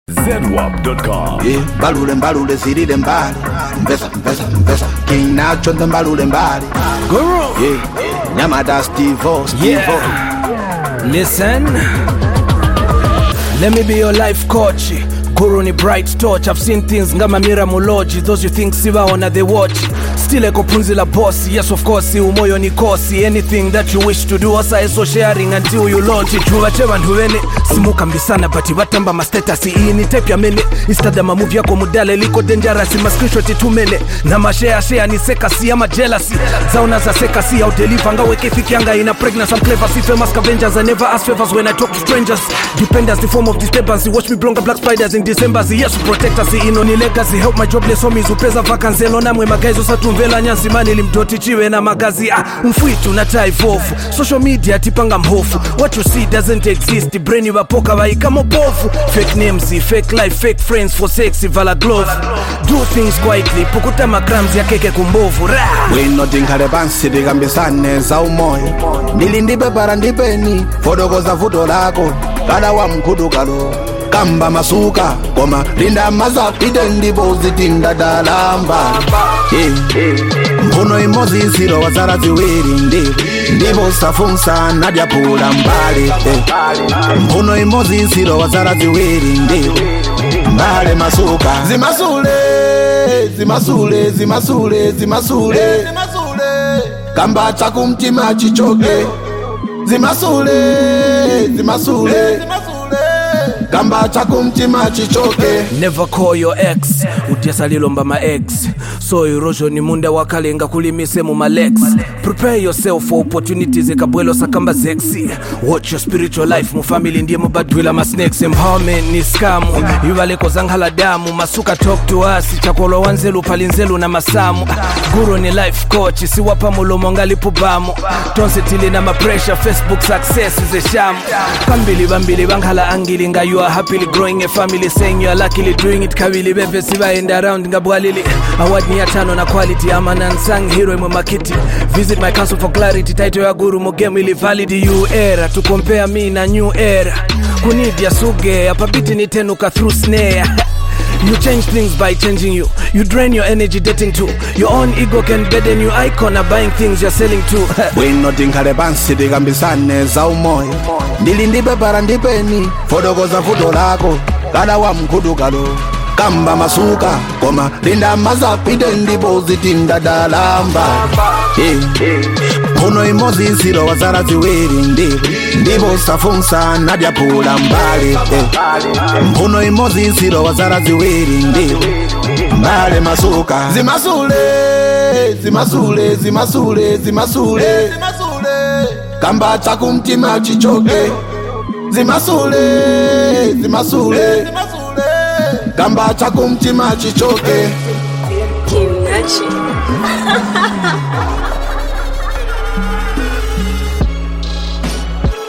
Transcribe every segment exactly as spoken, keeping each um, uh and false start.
zedwap dot com. Yeah, mbalule mbalule zilile mbali. Mbesa mbesa mbesa King Nacho ndo mbalule mbali. Guru. Yeah, Nyamada Steve-O, Steve-O. Yeah. Listen, let me be your life coach. Guru ni bright torch. I've seen things ngama mira muloji. Those you think siva ona they watch. Still eko punzi la bossy. Yes of course umoyo ni kosi. Anything that you wish to do asa eso sharing until you launch it. Tuwachewa nduwene simuka mbisana bati watamba ma status. Hii ni tape ya mene Instagram movie yako mudale liko dangerous. Ma screenshot itumele na ma share share ni seka si ama jealousy. Zauna za seka si au deliver nga weke fiki yanga ina pregnant. I'm clever si famous Avengers. I never ask favors when I talk to strangers. Dependence the form of disturbance. Watch me blonga black spiders in December. Yes protect us ino ni legacy. Help my jobless homies upeza vacancy. Lona mwe magaizo satumvela nyansi mani limdoti chiwe na magazi. Ah, mfuitu na taifofu. Social media tipanga mhofu. What you see doesn't exist. Brain wapoka waika mobofu. Fake names, fake life, fake friends for sexy vala glove. Do things quietly. Pukuta makrams ya keke kumbovu. Rah! We nothing kare bansi digambisane za umoyo. Nilindibe para ndipeni. Fodoko za futo lako. Kada wa mkudu kalo. Kamba masuka Koma linda maza pide ndibo zitinda dalamba. Yeah. Mpuno imozi ziro wazara ziwiri ndibo Ndibo safunsa nadia pula mbali. Yeah. Mpuno imozi ziro wazara ziwiri ndibo Mbale masuka Zimasule Zimasule Zimasule Zimasule Kamba chaku mtima chichoke. Zimasule Zimasule Kamba chako mtima chichoke. Never call your ex. Utiasa lilomba ma ex. So erosion ni munda wakalenga kulimise mu malex. Prepare yourself for opportunities ekabwelo sakamba sexy. Watch your spiritual life. Mu family ndiye mubadwila ma snakes. Empowerment ni scam. Iwale kozanghala damu. Masuka talk to us. Chakolo wanzelu palinzelu na masamu. Guru ni life coach. Siwapa mulomo ngalipubamu. Tonsitili na ma pressure. Facebook success is a sham. Kambili bambili banghala angili nga you are happily growing a family, saying you are luckily doing it. Kawili bebe siva end around ngabwalili. Award ni atano na quality. I'm an unsung hero in makiti. Visit my council for clarity. Title ya Guru mugemu ili valid you era. To compare me na new era. Kunidia suge apapiti ni tenuka through snare. You change things by changing you. You drain your energy dating too. Your own ego can burden you. Icon are buying things you're selling too. We nothing kare bansi digambisane za umoyo. Nilindibe para ndipeni. Fodoko za futo lako. Kada wa mkudu kalo. Kamba masuka Koma linda maza pide ndibo zitinda dalamba. Yeah. Puno imozi ziro wazara ziwiri ndibo Ndibo safunsa nadia pula mbali. Yeah. Puno imozi ziro wazara ziwiri ndibo Mbale masuka Zimasule Zimasule Zimasule Zimasule Kamba chaku mtima chichoke. Zimasule Zimasule Kamba chaku mtima chichoke. King Nacho.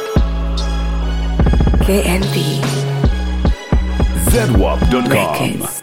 K N B zedwap dot com. Records.